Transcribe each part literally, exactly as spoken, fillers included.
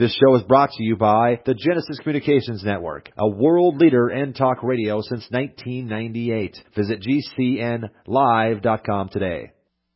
This show is brought to you by the Genesis Communications Network, a world leader in talk radio since nineteen ninety-eight. Visit G C N live dot com today.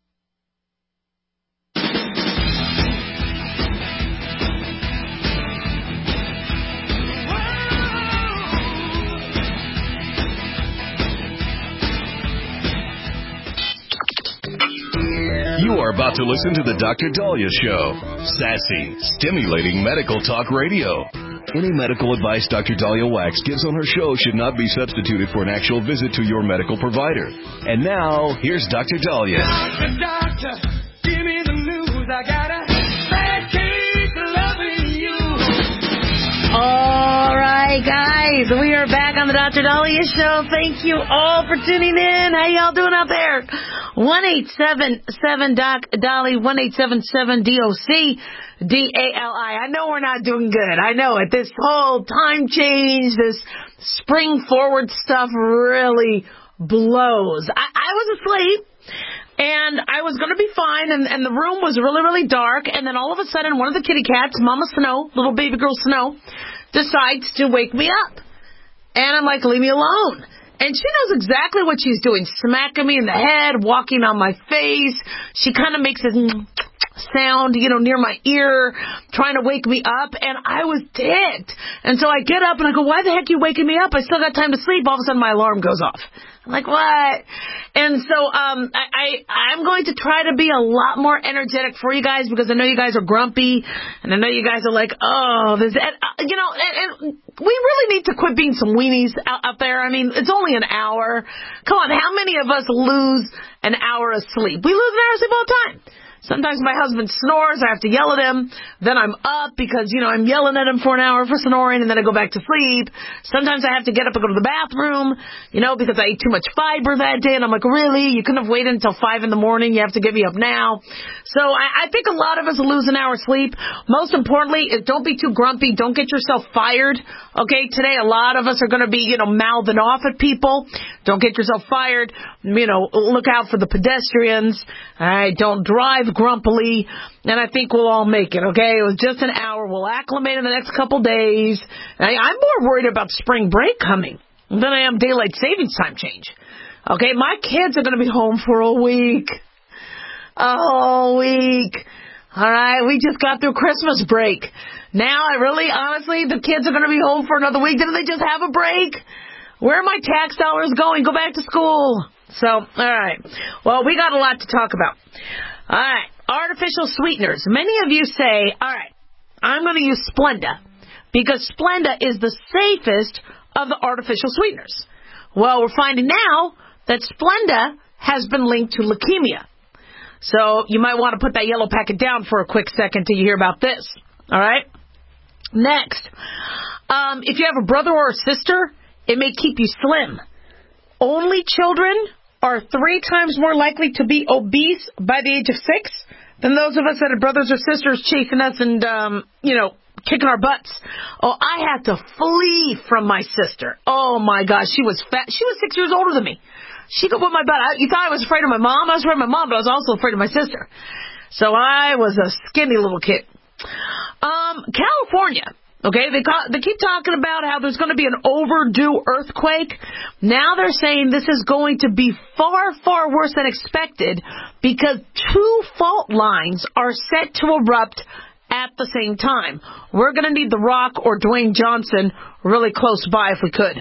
You are about to listen to the Doctor Daliah Show. Sassy, stimulating medical talk radio. Any medical advice Doctor Daliah Wax gives on her show should not be substituted for an actual visit to your medical provider. And now, here's Doctor Daliah. Doctor, doctor, give me the news. I got a bad case of loving you. All right, guys, we are back on the Doctor Daliah Show. Thank you all for tuning in. How y'all doing out there? one eight seven seven Doc Dolly, one eight seven seven D O C D A L I. I know we're not doing good. I know it. This whole time change, this spring forward stuff really blows. I, I was asleep, and I was going to be fine, and, and the room was really, really dark, and then all of a sudden, one of the kitty cats, Mama Snow, little baby girl Snow, decides to wake me up. And I'm like, leave me alone. And she knows exactly what she's doing, smacking me in the head, walking on my face. She kind of makes this sound, you know, near my ear, trying to wake me up, and I was ticked. And so I get up, and I go, why the heck are you waking me up? I still got time to sleep. All of a sudden, my alarm goes off. I'm like, what? And so um, I, I, I'm going to try to be a lot more energetic for you guys, because I know you guys are grumpy, and I know you guys are like, oh, this, and, uh, you know, and, and we really need to quit being some weenies out, out there. I mean, it's only an hour. Come on, how many of us lose an hour of sleep? We lose an hour of sleep all the time. Sometimes my husband snores, I have to yell at him. Then I'm up because, you know, I'm yelling at him for an hour for snoring, and then I go back to sleep. Sometimes I have to get up and go to the bathroom, you know, because I ate too much fiber that day. And I'm like, really? You couldn't have waited until five in the morning? You have to get me up now? So I, I think a lot of us lose an hour of sleep. Most importantly is don't be too grumpy. Don't get yourself fired. Okay, today a lot of us are going to be, you know, mouthing off at people. Don't get yourself fired. You know, look out for the pedestrians. All right, don't drive grumpily, and I think we'll all make it, okay? It was just an hour. We'll acclimate in the next couple days. I, I'm more worried about spring break coming than I am daylight savings time change. Okay, my kids are going to be home for a week. A whole week. All right, we just got through Christmas break. Now, I really, honestly, the kids are going to be home for another week. Didn't they just have a break? Where are my tax dollars going? Go back to school. So, all right. Well, we got a lot to talk about. All right. Artificial sweeteners. Many of you say, all right, I'm going to use Splenda because Splenda is the safest of the artificial sweeteners. Well, we're finding now that Splenda has been linked to leukemia. So you might want to put that yellow packet down for a quick second till you hear about this. All right? Next, um, if you have a brother or a sister, it may keep you slim. Only children are three times more likely to be obese by the age of six than those of us that have brothers or sisters chasing us and, um, you know, kicking our butts. Oh, I had to flee from my sister. Oh, my gosh, she was fat. She was six years older than me. She could whip my butt. I, you thought I was afraid of my mom? I was afraid of my mom, but I was also afraid of my sister. So I was a skinny little kid. Um, California. Okay, they, call, they keep talking about how there's going to be an overdue earthquake. Now they're saying this is going to be far, far worse than expected because two fault lines are set to erupt at the same time. We're going to need The Rock or Dwayne Johnson really close by if we could.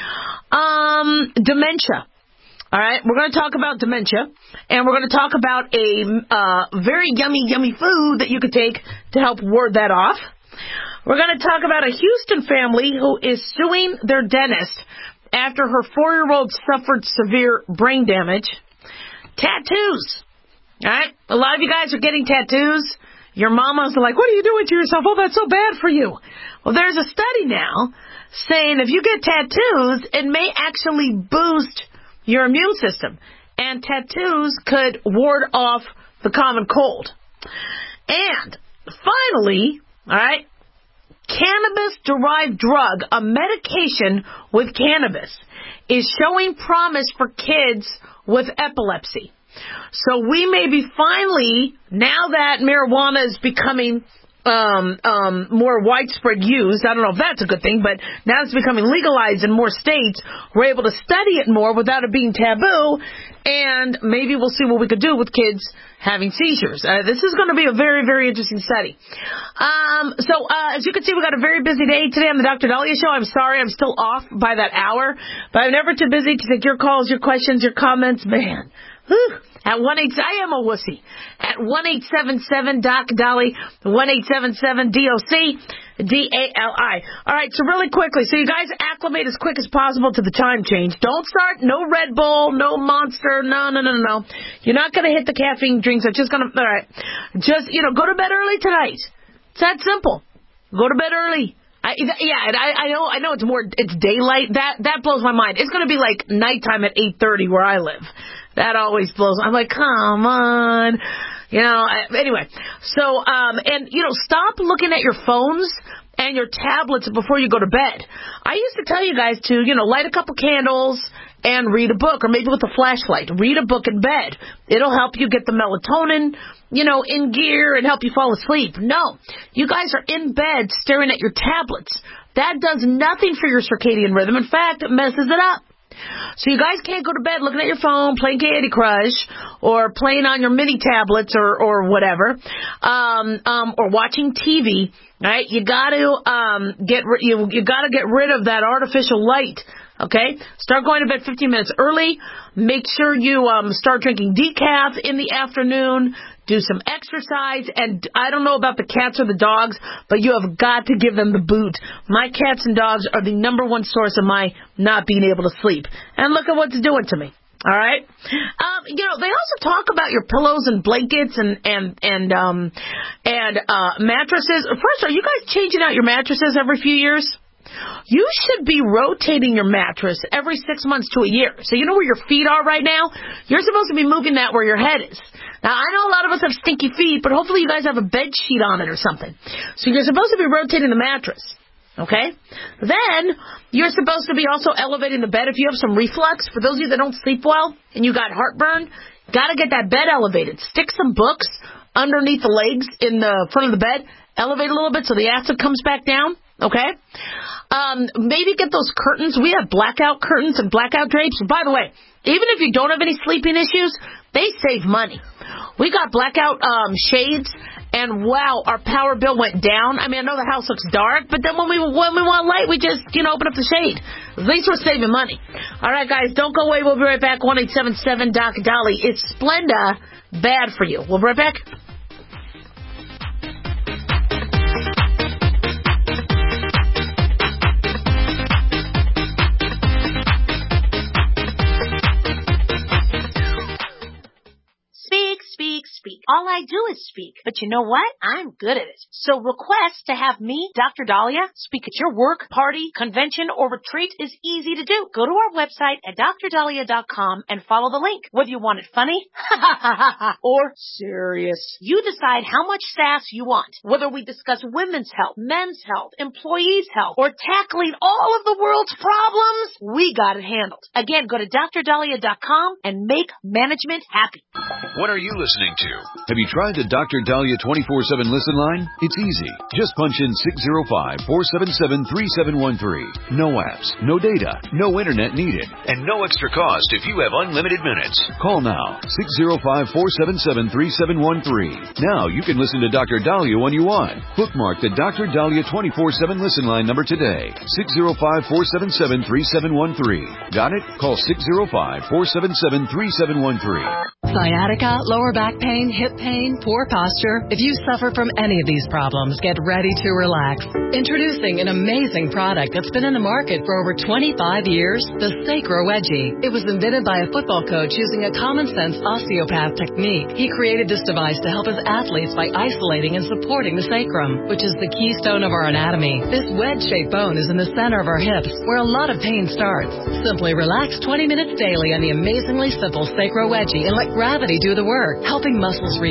Um, dementia. All right, we're going to talk about dementia, and we're going to talk about a uh, very yummy, yummy food that you could take to help ward that off. We're going to talk about a Houston family who is suing their dentist after her four-year-old suffered severe brain damage. Tattoos. All right? A lot of you guys are getting tattoos. Your mamas are like, what are you doing to yourself? Oh, that's so bad for you. Well, there's a study now saying if you get tattoos, it may actually boost your immune system. And tattoos could ward off the common cold. And finally, all right, cannabis-derived drug, a medication with cannabis, is showing promise for kids with epilepsy. So we may be finally, now that marijuana is becoming um, um, more widespread use. I don't know if that's a good thing, but now it's becoming legalized in more states. We're able to study it more without it being taboo, and maybe we'll see what we could do with kids having seizures. Uh, this is going to be a very, very interesting study. Um, so, uh, as you can see, we got a very busy day today on the Doctor Dahlia Show. I'm sorry, I'm still off by that hour, but I'm never too busy to take your calls, your questions, your comments. Man, whew. At one eight, I am a wussy. At one eight seven seven Doc Dolly, one eight seven seven D O C D A L I. All right, so really quickly, so you guys acclimate as quick as possible to the time change. Don't start, no Red Bull, no Monster, no, no, no, no. You're not going to hit the caffeine drinks. It's just going to, all right. Just, you know, go to bed early tonight. It's that simple. Go to bed early. I, yeah, and I, I know, I know it's more, it's daylight. That, that blows my mind. It's going to be like nighttime at eight thirty where I live. That always blows. I'm like, come on. You know, anyway. So, um, and, you know, stop looking at your phones and your tablets before you go to bed. I used to tell you guys to, you know, light a couple candles and read a book, or maybe with a flashlight. Read a book in bed. It'll help you get the melatonin, you know, in gear and help you fall asleep. No. You guys are in bed staring at your tablets. That does nothing for your circadian rhythm. In fact, it messes it up. So you guys can't go to bed looking at your phone, playing Candy Crush, or playing on your mini tablets, or or whatever, um, um, or watching T V. Right? You got to um, get ri- you you got to get rid of that artificial light. Okay? Start going to bed fifteen minutes early. Make sure you um, start drinking decaf in the afternoon. Do some exercise, and I don't know about the cats or the dogs, but you have got to give them the boot. My cats and dogs are the number one source of my not being able to sleep. And look at what it's doing to me. All right? Um, you know, they also talk about your pillows and blankets and, and, and, um, and, uh, mattresses. First, are you guys changing out your mattresses every few years? You should be rotating your mattress every six months to a year. So you know where your feet are right now? You're supposed to be moving that where your head is. Now, I know a lot of us have stinky feet, but hopefully you guys have a bed sheet on it or something. So you're supposed to be rotating the mattress. Okay? Then, you're supposed to be also elevating the bed if you have some reflux. For those of you that don't sleep well and you got heartburn, got to get that bed elevated. Stick some books underneath the legs in the front of the bed. Elevate a little bit so the acid comes back down. Okay? Um, maybe get those curtains. We have blackout curtains and blackout drapes. By the way, even if you don't have any sleeping issues, they save money. We got blackout um, shades, and wow, our power bill went down. I mean, I know the house looks dark, but then when we when we want light, we just, you know, open up the shade. At least we're saving money. All right, guys, don't go away. We'll be right back. one eight seven seven Doc Dolly. Is Splenda bad for you? We'll be right back. Speak. All I do is speak. But you know what? I'm good at it. So request to have me, Doctor Dahlia, speak at your work, party, convention, or retreat is easy to do. Go to our website at D R dahlia dot com and follow the link. Whether you want it funny or serious, you decide how much sass you want. Whether we discuss women's health, men's health, employees' health, or tackling all of the world's problems, we got it handled. Again, go to D R dahlia dot com and make management happy. What are you listening to? Have you tried the Doctor Dahlia twenty-four seven listen line? It's easy. Just punch in six zero five, four seven seven, three seven one three. No apps, no data, no internet needed, and no extra cost if you have unlimited minutes. Call now, six zero five, four seven seven, three seven one three. Now you can listen to Doctor Dahlia when you want. Bookmark the Doctor Dahlia twenty-four seven listen line number today, six zero five, four seven seven, three seven one three. Got it? Call six zero five, four seven seven, three seven one three. Sciatica, lower back pain, hip pain, poor posture. If you suffer from any of these problems, get ready to relax. Introducing an amazing product that's been in the market for over twenty-five years, the Sacro Wedgie. It was invented by a football coach using a common-sense osteopath technique. He created this device to help his athletes by isolating and supporting the sacrum, which is the keystone of our anatomy. This wedge-shaped bone is in the center of our hips, where a lot of pain starts. Simply relax twenty minutes daily on the amazingly simple Sacro Wedgie and let gravity do the work, helping muscles rebound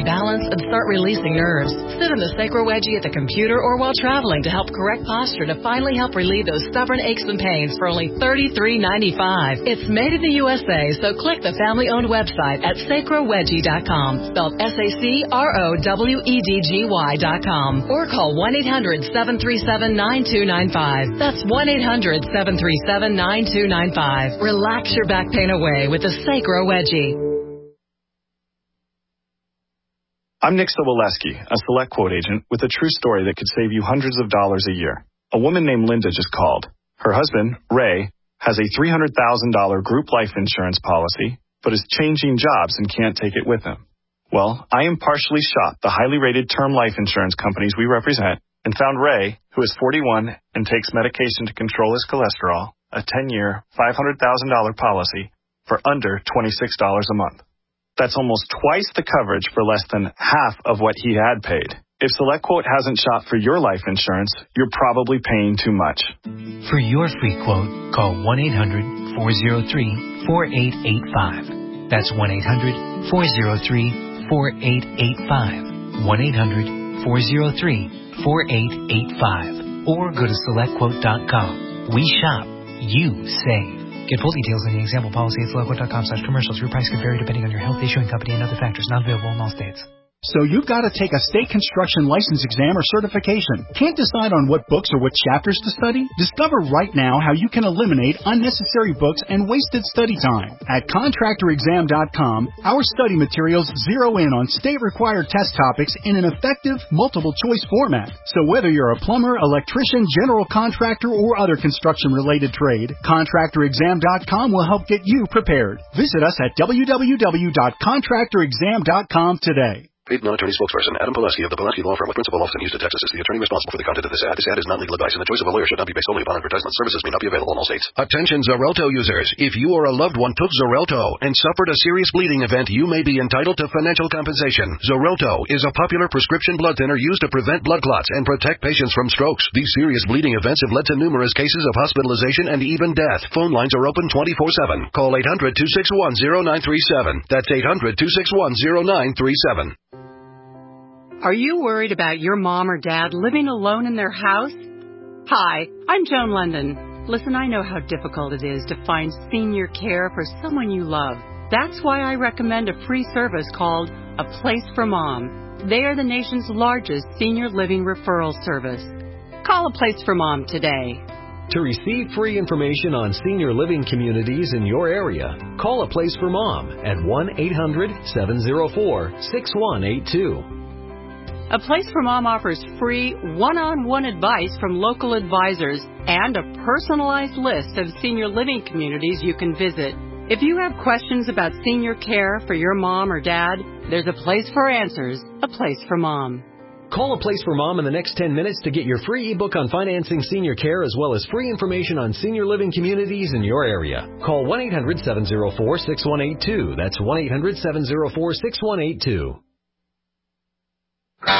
balance and start releasing nerves. Sit in the Sacro Wedgie at the computer or while traveling to help correct posture to finally help relieve those stubborn aches and pains for only thirty-three ninety-five. It's made in the U S A, so click the family-owned website at sacro wedgie dot com, spelled S A C R O W E D G Y dot com, or call one eight hundred seven three seven nine two nine five. That's one eight hundred seven three seven nine two nine five. Relax your back pain away with the Sacro Wedgie. I'm Nick Soboleski, a Select Quote agent with a true story that could save you hundreds of dollars a year. A woman named Linda just called. Her husband, Ray, has a three hundred thousand dollars group life insurance policy, but is changing jobs and can't take it with him. Well, I impartially shopped the highly rated term life insurance companies we represent and found Ray, who is forty-one and takes medication to control his cholesterol, a ten-year, five hundred thousand dollars policy for under twenty-six dollars a month. That's almost twice the coverage for less than half of what he had paid. If SelectQuote hasn't shopped for your life insurance, you're probably paying too much. For your free quote, call one eight hundred four oh three four eight eight five. That's one eight hundred four oh three four eight eight five. one eight hundred four oh three four eight eight five. Or go to select quote dot com. We shop, you save. Get full details on the example policy at select quote dot com slash commercials. Your price can vary depending on your health, issuing company, and other factors. Not available in all states. So you've got to take a state construction license exam or certification. Can't decide on what books or what chapters to study? Discover right now how you can eliminate unnecessary books and wasted study time. At contractor exam dot com, our study materials zero in on state-required test topics in an effective, multiple-choice format. So whether you're a plumber, electrician, general contractor, or other construction-related trade, contractor exam dot com will help get you prepared. Visit us at w w w dot contractor exam dot com today. Paid non-attorney spokesperson Adam Pulaski of the Pulaski Law Firm with principal office in Houston, Texas is the attorney responsible for the content of this ad. This ad is not legal advice, and the choice of a lawyer should not be based solely upon advertisement. Services may not be available in all states. Attention Xarelto users. If you or a loved one took Xarelto and suffered a serious bleeding event, you may be entitled to financial compensation. Xarelto is a popular prescription blood thinner used to prevent blood clots and protect patients from strokes. These serious bleeding events have led to numerous cases of hospitalization and even death. Phone lines are open twenty-four seven. Call eight hundred two six one zero nine three seven. That's eight hundred two six one zero nine three seven. Are you worried about your mom or dad living alone in their house? Hi, I'm Joan London. Listen, I know how difficult it is to find senior care for someone you love. That's why I recommend a free service called A Place for Mom. They are the nation's largest senior living referral service. Call A Place for Mom today. To receive free information on senior living communities in your area, call A Place for Mom at one eight hundred seven oh four six one eight two. A Place for Mom offers free one-on-one advice from local advisors and a personalized list of senior living communities you can visit. If you have questions about senior care for your mom or dad, there's a place for answers, A Place for Mom. Call A Place for Mom in the next ten minutes to get your free ebook on financing senior care as well as free information on senior living communities in your area. Call one eight hundred seven oh four six one eight two. That's one eight hundred seven oh four six one eight two. All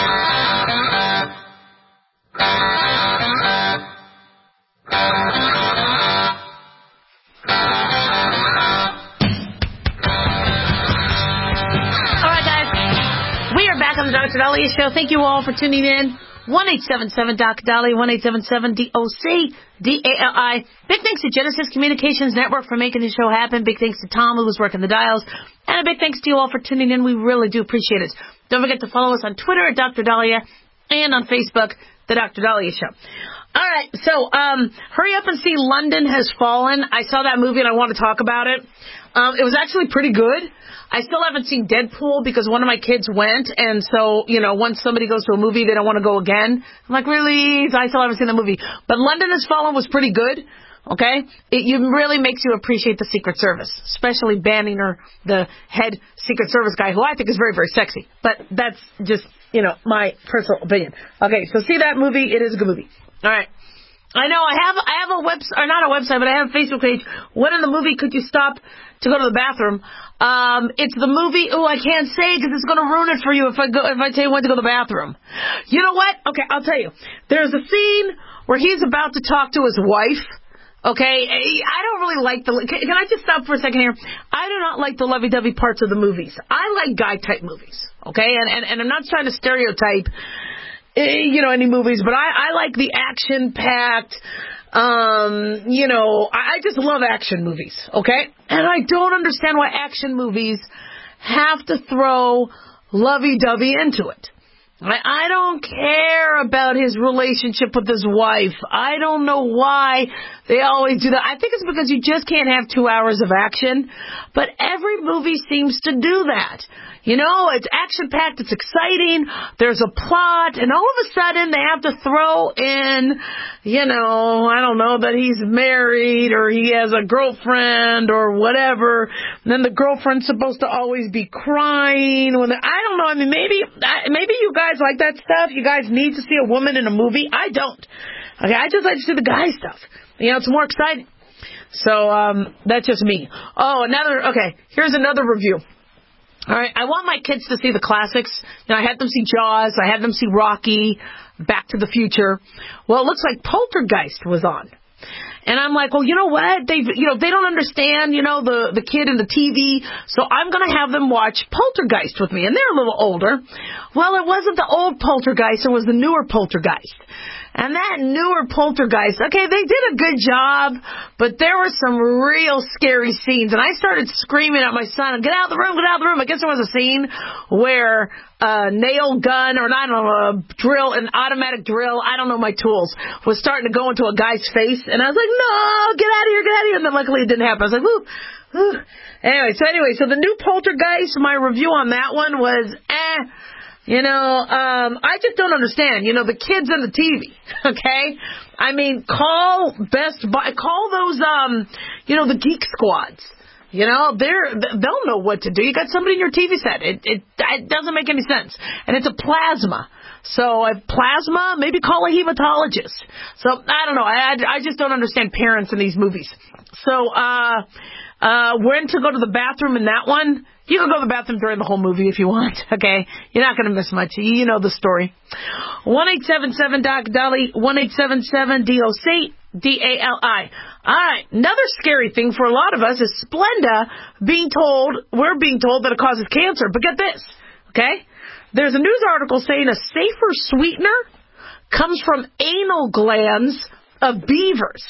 right, guys. We are back on the Doctor Dahlia Show. Thank you all for tuning in. one eight seven seven D O C Dahlia, one eight seven seven D O C D A L I. Big thanks to Genesis Communications Network for making the show happen. Big thanks to Tom, who was working the dials. And a big thanks to you all for tuning in. We really do appreciate it. Don't forget to follow us on Twitter at Doctor Dahlia and on Facebook, The Doctor Dahlia Show. All right, so um, hurry up and see London Has Fallen. I saw that movie and I want to talk about it. Um, it was actually pretty good. I still haven't seen Deadpool because one of my kids went, and so, you know, once somebody goes to a movie, they don't want to go again. I'm like, really? I still haven't seen the movie. But London Has Fallen was pretty good, okay? It you really makes you appreciate the Secret Service, especially Banninger, the head Secret Service guy, who I think is very, very sexy. But that's just, you know, my personal opinion. Okay, so see that movie. It is a good movie. All right. I know I have I have a website, or not a website, but I have a Facebook page. When in the movie could you stop to go to the bathroom? Um, it's the movie. Oh, I can't say because it's going to ruin it for you if I go if I tell you when to go to the bathroom. You know what? Okay, I'll tell you. There's a scene where he's about to talk to his wife. Okay, I don't really like the. Can, can I just stop for a second here? I do not like the lovey-dovey parts of the movies. I like guy-type movies. okay? And, and, and I'm not trying to stereotype, you know, any movies, but I, I like the action-packed, um, you know, I, I just love action movies, okay? And I don't understand why action movies have to throw lovey-dovey into it. I, I don't care about his relationship with his wife. I don't know why they always do that. I think it's because you just can't have two hours of action. But every movie seems to do that. You know, it's action-packed, it's exciting, there's a plot, and all of a sudden they have to throw in, you know, I don't know, that he's married or he has a girlfriend or whatever. And then the girlfriend's supposed to always be crying. When I don't know, I mean, maybe maybe you guys like that stuff. You guys need to see a woman in a movie. I don't. Okay, I just like to see the guy stuff. You know, it's more exciting. So, um, that's just me. Oh, another, okay, here's another review. All right, I want my kids to see the classics. You know, I had them see Jaws. I had them see Rocky, Back to the Future. Well, it looks like Poltergeist was on. And I'm like, well, you know what? They, you know, they don't understand, you know, the, the kid in the T V. So I'm going to have them watch Poltergeist with me. And they're a little older. Well, it wasn't the old Poltergeist. It was the newer Poltergeist. And that newer Poltergeist, okay, they did a good job, but there were some real scary scenes. And I started screaming at my son, get out of the room, get out of the room. I guess there was a scene where a nail gun, or I don't know, a drill, an automatic drill, I don't know my tools, was starting to go into a guy's face. And I was like, no, get out of here, get out of here. And then luckily it didn't happen. I was like, woo, woo. Anyway, so anyway, so the new Poltergeist, my review on that one was, eh. You know, um, I just don't understand. You know, the kids on the T V, okay? I mean, call Best Buy, call those, um, you know, the Geek Squads. You know, they're, they'll know what to do. You got somebody in your T V set. It, it, it doesn't make any sense. And it's a plasma. So, a plasma, maybe call a hematologist. So, I don't know. I, I just don't understand parents in these movies. So, uh, uh, when to go to the bathroom in that one? You can go to the bathroom during the whole movie if you want, okay? You're not going to miss much. You know the story. one eight seven seven Doc Dolly, one eight seven seven D O C D A L I. All right, another scary thing for a lot of us is Splenda being told, we're being told that it causes cancer. But get this, okay? There's a news article saying a safer sweetener comes from anal glands of beavers.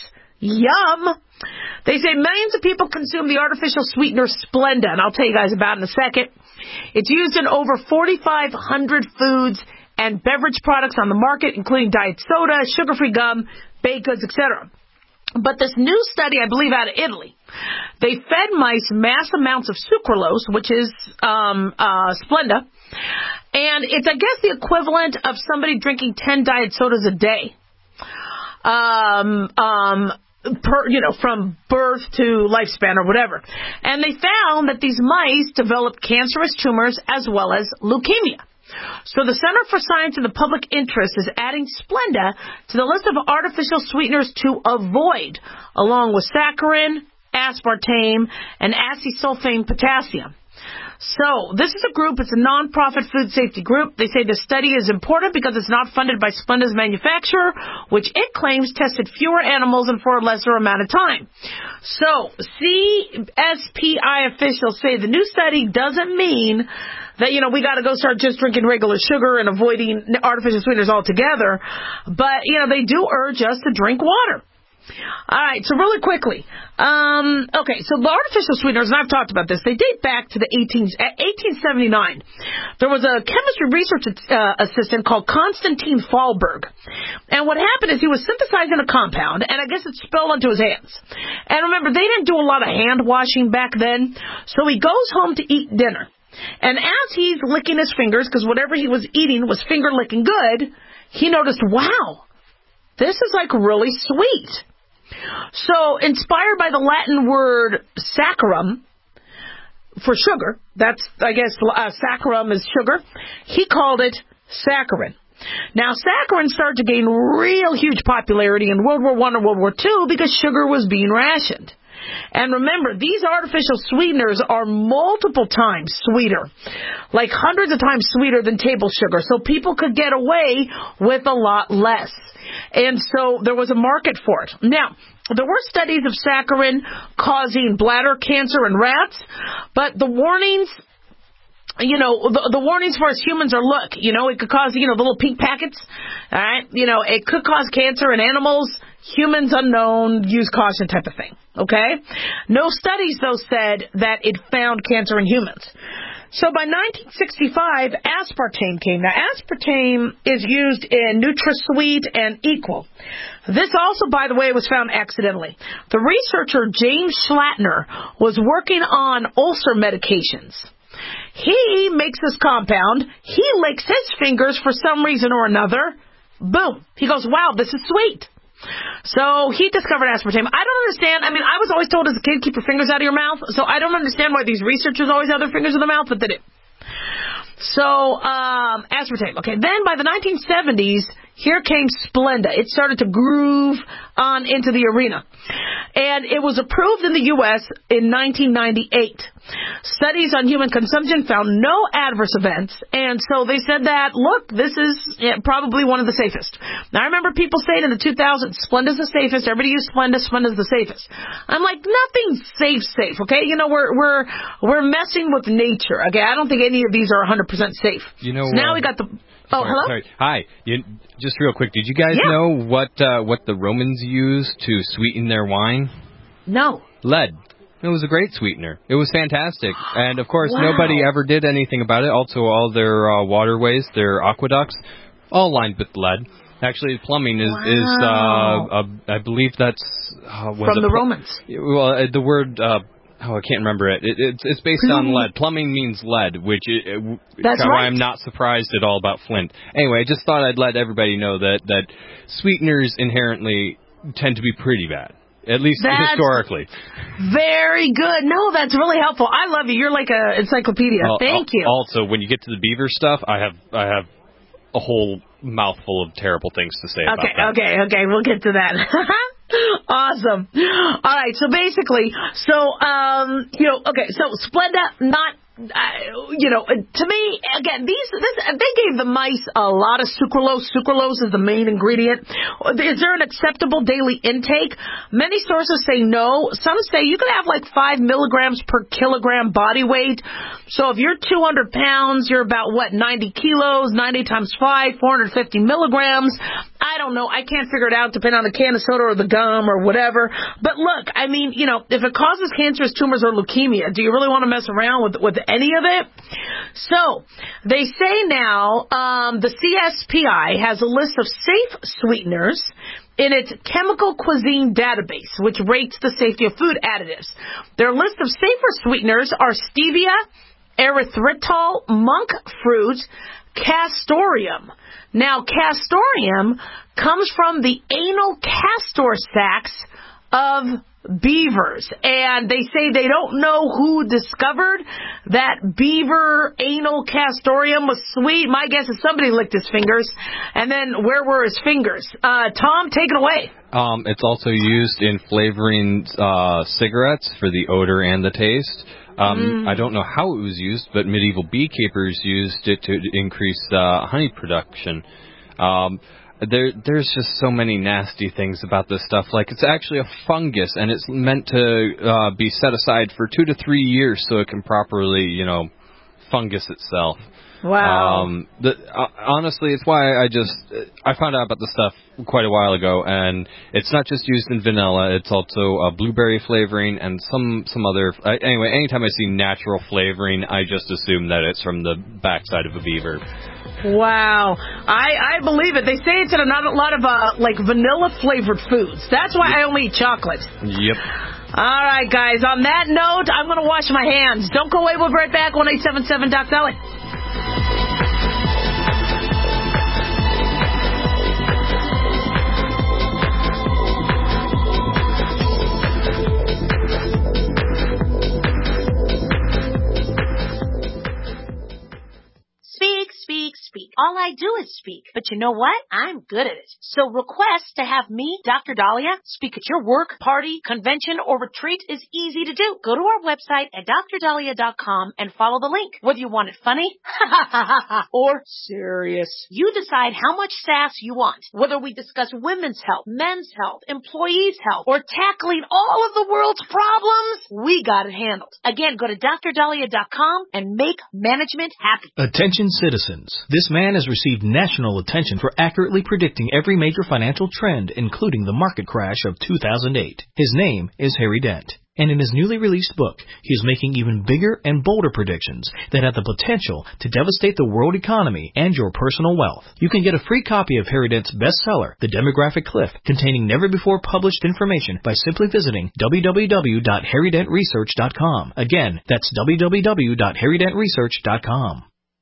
Yum! They say millions of people consume the artificial sweetener Splenda, and I'll tell you guys about it in a second. It's used in over forty-five hundred foods and beverage products on the market, including diet soda, sugar-free gum, baked goods, et cetera. But this new study, I believe out of Italy, they fed mice mass amounts of sucralose, which is um, uh, Splenda, and it's, I guess, the equivalent of somebody drinking ten diet sodas a day. Um, um, Per, you know, from birth to lifespan or whatever. And they found that these mice developed cancerous tumors as well as leukemia. So the Center for Science and the Public Interest is adding Splenda to the list of artificial sweeteners to avoid, along with saccharin, aspartame, and acesulfame potassium. So, this is a group, it's a non-profit food safety group. They say the study is important because it's not funded by Splenda's manufacturer, which it claims tested fewer animals and for a lesser amount of time. So, C S P I officials say the new study doesn't mean that, you know, we got to go start just drinking regular sugar and avoiding artificial sweeteners altogether. But, you know, they do urge us to drink water. All right, so really quickly. Um, okay, so the artificial sweeteners, and I've talked about this, they date back to the eighteen seventy-nine. There was a chemistry research uh, assistant called Konstantin Fallberg. And what happened is he was synthesizing a compound, and I guess it spilled onto his hands. And remember, they didn't do a lot of hand washing back then, so he goes home to eat dinner. And as he's licking his fingers, because whatever he was eating was finger licking good, he noticed, wow, this is like really sweet. So, inspired by the Latin word saccharum for sugar, that's, I guess, uh, saccharum is sugar, he called it saccharin. Now, saccharin started to gain real huge popularity in World War One and World War Two because sugar was being rationed. And remember, these artificial sweeteners are multiple times sweeter, like hundreds of times sweeter than table sugar, so people could get away with a lot less. And so there was a market for it. Now, there were studies of saccharin causing bladder cancer in rats, but the warnings you know, the, the warnings for us humans are, look, you know, it could cause, you know, the little pink packets. All right. You know, it could cause cancer in animals. Humans unknown, use caution type of thing. Okay. No studies, though, said that it found cancer in humans. So by nineteen sixty-five, aspartame came. Now, aspartame is used in NutraSweet and Equal. This also, by the way, was found accidentally. The researcher, James Schlatner, was working on ulcer medications. He makes this compound. He licks his fingers for some reason or another. Boom. He goes, wow, this is sweet. So he discovered aspartame. I don't understand. I mean, I was always told as a kid, keep your fingers out of your mouth. So I don't understand why these researchers always have their fingers in their mouth, but they did. So, um, aspartame. Okay, then by the nineteen seventies, here came Splenda. It started to groove on into the arena. And it was approved in the U S in nineteen ninety-eight. Studies on human consumption found no adverse events. And so they said that, look, this is yeah, probably one of the safest. Now, I remember people saying in the two thousands, Splenda's the safest. Everybody used Splenda. Splenda's the safest. I'm like, nothing's safe, safe. Okay, you know, we're we're we're messing with nature. Okay, I don't think any of these are one hundred percent safe. You know, so now uh, we got the. Oh, sorry, hello? Sorry. Hi. You, just real quick, did you guys yeah. know what uh, what the Romans used to sweeten their wine? No. Lead. It was a great sweetener. It was fantastic. And, of course, wow. nobody ever did anything about it. Also, all their uh, waterways, their aqueducts, all lined with lead. Actually, plumbing is, wow. is uh, uh, I believe that's... Uh, was From the pl- Romans. Well, uh, the word... Uh, Oh, I can't remember it. it it's, it's based on lead. Plumbing means lead, which is That's why right. I'm not surprised at all about flint. Anyway, I just thought I'd let everybody know that, that sweeteners inherently tend to be pretty bad, at least that's historically. Very good. No, that's really helpful. I love you. You're like a encyclopedia. Well, Thank you. Also, when you get to the beaver stuff, I have I have a whole mouthful of terrible things to say okay, about that. Okay, okay, okay. We'll get to that. Awesome. All right, so basically, so, um, you know, okay, so Splenda, not, uh, you know, to me, again, these, this, they gave the mice a lot of sucralose. Sucralose is the main ingredient. Is there an acceptable daily intake? Many sources say no. Some say you could have like five milligrams per kilogram body weight. So if you're two hundred pounds, you're about, what, ninety kilos, ninety times five, four hundred fifty milligrams. I don't know. I can't figure it out depending on the can of soda or the gum or whatever. But look, I mean, you know, if it causes cancerous tumors or leukemia, do you really want to mess around with with any of it? So they say now um, the C S P I has a list of safe sweeteners in its chemical cuisine database, which rates the safety of food additives. Their list of safer sweeteners are stevia, erythritol, monk fruit, castoreum. Now, castoreum comes from the anal castor sacs of beavers. And they say they don't know who discovered that beaver anal castoreum was sweet. My guess is somebody licked his fingers. And then where were his fingers? Uh, Tom, take it away. Um, it's also used in flavoring uh, cigarettes for the odor and the taste. Um, mm. I don't know how it was used, but medieval beekeepers used it to increase uh, honey production. Um, there, there's just so many nasty things about this stuff. Like, it's actually a fungus, and it's meant to uh, be set aside for two to three years so it can properly, you know, fungus itself. Wow. Um, the, uh, honestly, it's why I just, I found out about this stuff quite a while ago, and it's not just used in vanilla, it's also uh, blueberry flavoring and some, some other, uh, anyway, anytime I see natural flavoring, I just assume that it's from the backside of a beaver. Wow. I, I believe it. They say it's in a lot of, uh, like, vanilla-flavored foods. That's why I only eat chocolate. Yep. All right, guys. On that note, I'm going to wash my hands. Don't go away. We'll be right back. one eight seven seven Doc Dolly. Speak, speak, speak. all I do is speak. But you know what? I'm good at it. So request to have me, Doctor Dahlia, speak at your work, party, convention, or retreat is easy to do. Go to our website at dr dahlia dot com and follow the link. Whether you want it funny or serious, you decide how much sass you want. Whether we discuss women's health, men's health, employees' health, or tackling all of the world's problems, we got it handled. Again, go to dr dahlia dot com and make management happy. Attention citizens. This man has received national attention for accurately predicting every major financial trend, including the market crash of two thousand eight. His name is Harry Dent. And in his newly released book, he is making even bigger and bolder predictions that have the potential to devastate the world economy and your personal wealth. You can get a free copy of Harry Dent's bestseller, The Demographic Cliff, containing never-before-published information by simply visiting w w w dot harry dent research dot com. Again, that's w w w dot harry dent research dot com.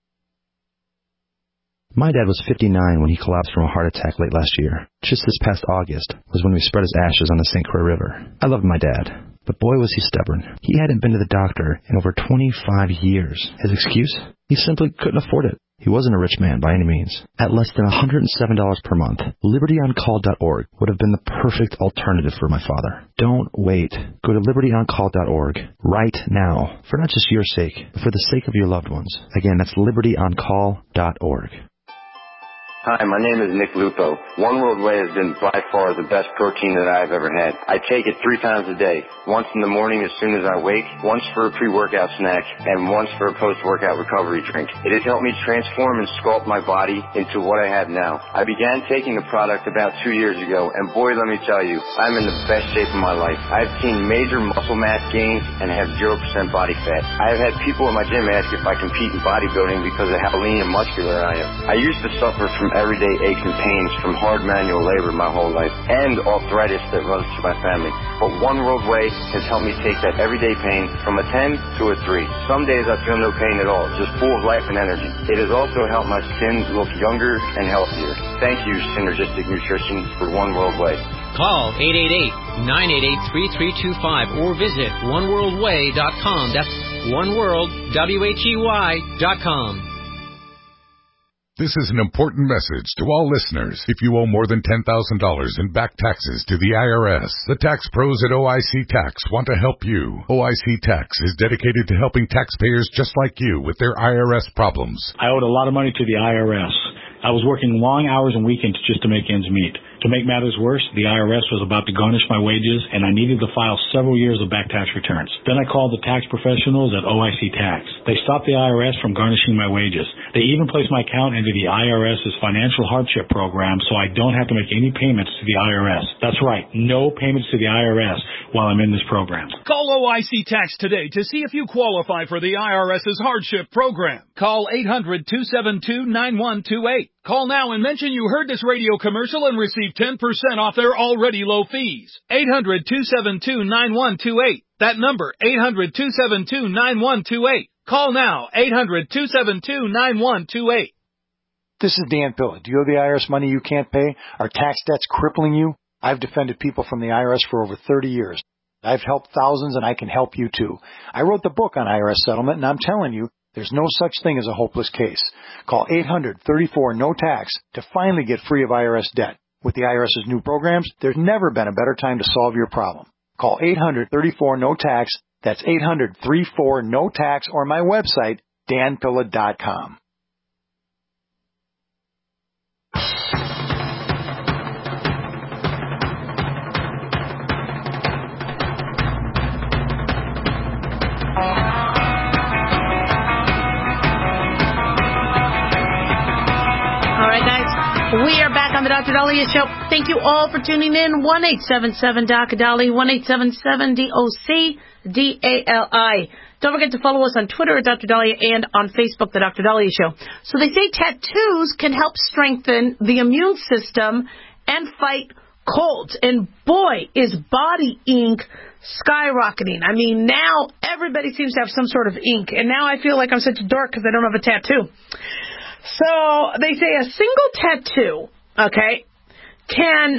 My dad was fifty-nine when he collapsed from a heart attack late last year. Just this past August was when we spread his ashes on the Saint Croix River. I loved my dad, but boy was he stubborn. He hadn't been to the doctor in over twenty-five years. His excuse? He simply couldn't afford it. He wasn't a rich man by any means. At less than one hundred seven dollars per month, liberty on call dot org would have been the perfect alternative for my father. Don't wait. Go to liberty on call dot org right now, for not just your sake, but for the sake of your loved ones. Again, that's liberty on call dot org. Hi, my name is Nick Lupo. One World Whey has been by far the best protein that I've ever had. I take it three times a day. Once in the morning as soon as I wake, once for a pre-workout snack, and once for a post-workout recovery drink. It has helped me transform and sculpt my body into what I have now. I began taking the product about two years ago, and boy, let me tell you, I'm in the best shape of my life. I've seen major muscle mass gains and have zero percent body fat. I have had people at my gym ask if I compete in bodybuilding because of how lean and muscular I am. I used to suffer from everyday aches and pains from hard manual labor my whole life and arthritis that runs through my family. But One World Whey has helped me take that everyday pain from a ten to a three. Some days I feel no pain at all, just full of life and energy. It has also helped my skin look younger and healthier. Thank you, Synergistic Nutrition, for One World Whey. Call eight eight eight, nine eight eight, three three two five or visit one world way dot com. That's oneworld, W H E Y, dot com. This is an important message to all listeners. If you owe more than ten thousand dollars in back taxes to the I R S, the tax pros at O I C Tax want to help you. O I C Tax is dedicated to helping taxpayers just like you with their I R S problems. I owed a lot of money to the I R S. I was working long hours and weekends just to make ends meet. To make matters worse, the I R S was about to garnish my wages, and I needed to file several years of back tax returns. Then I called the tax professionals at O I C Tax. They stopped the I R S from garnishing my wages. They even placed my account into the IRS's financial hardship program, so I don't have to make any payments to the I R S. That's right, no payments to the I R S while I'm in this program. Call O I C Tax today to see if you qualify for the I R S's hardship program. Call eight hundred, two seven two, nine one two eight. Call now and mention you heard this radio commercial and receive ten percent off their already low fees. eight hundred, two seven two, nine one two eight. That number, eight hundred, two seven two, nine one two eight. Call now, eight hundred, two seven two, nine one two eight. This is Dan Pilla. Do you owe the I R S money you can't pay? Are tax debts crippling you? I've defended people from the I R S for over thirty years. I've helped thousands, and I can help you too. I wrote the book on I R S settlement, and I'm telling you, there's no such thing as a hopeless case. Call eight hundred, thirty-four, no tax to finally get free of I R S debt. With the IRS's new programs, there's never been a better time to solve your problem. Call eight hundred, thirty-four, no tax. That's eight hundred, thirty-four, no tax, or my website, dan pilla dot com. We are back on the Doctor Dahlia Show. Thank you all for tuning in. one eight seven seven, D O C, Dali, one eight seven seven, D O C, D A L I. Don't forget to follow us on Twitter at Doctor Dahlia and on Facebook, The Doctor Dahlia Show. So they say tattoos can help strengthen the immune system and fight colds. And boy, is body ink skyrocketing. I mean, now everybody seems to have some sort of ink. And now I feel like I'm such a dork because I don't have a tattoo. So they say a single tattoo, okay, can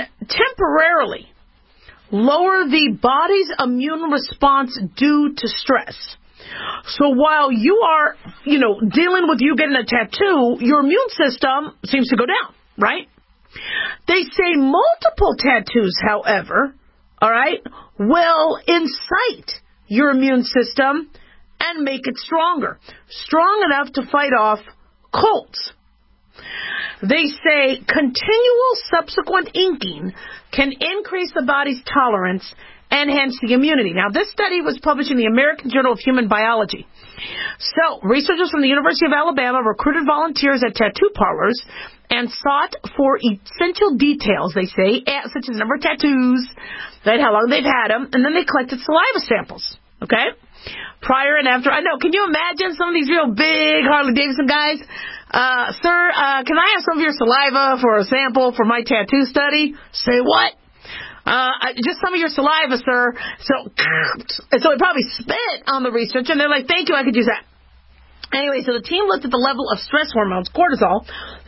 temporarily lower the body's immune response due to stress. So while you are, you know, dealing with you getting a tattoo, your immune system seems to go down, right? They say multiple tattoos, however, all right, will incite your immune system and make it stronger, strong enough to fight off colds. They say continual subsequent inking can increase the body's tolerance and hence the immunity. Now, this study was published in the American Journal of Human Biology. So, researchers from the University of Alabama recruited volunteers at tattoo parlors and sought for essential details, they say, such as number of tattoos, right, how long they've had them, and then they collected saliva samples, okay? Prior and after. I know, can you imagine some of these real big Harley-Davidson guys? Uh, sir, uh, can I have some of your saliva for a sample for my tattoo study? Say what? Uh, just some of your saliva, sir. So, so they probably spit on the research, and they're like, thank you, I could use that. Anyway, so the team looked at the level of stress hormones, cortisol,